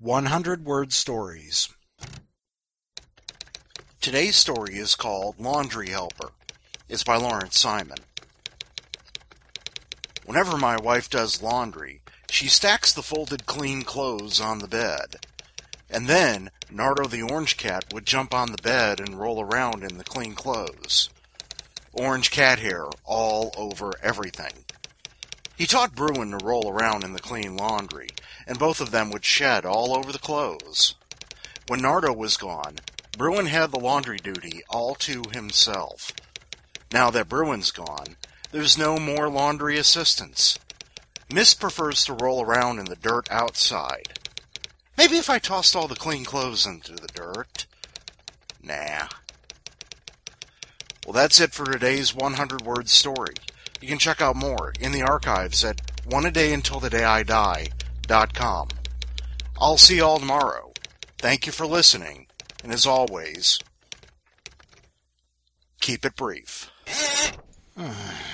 100 Word Stories. Today's story is called Laundry Helper. It's by Lawrence Simon. Whenever my wife does laundry, she stacks the folded clean clothes on the bed. And then Nardo the orange cat would jump on the bed and roll around in the clean clothes. Orange cat hair all over everything. He taught Bruin to roll around in the clean laundry, and both of them would shed all over the clothes. When Nardo was gone, Bruin had the laundry duty all to himself. Now that Bruin's gone, there's no more laundry assistance. Miss prefers to roll around in the dirt outside. Maybe if I tossed all the clean clothes into the dirt. Nah. Well, that's it for today's 100-word story. You can check out more in the archives at oneadayuntilthedayidie.com. I'll see you all tomorrow. Thank you for listening, and as always, keep it brief.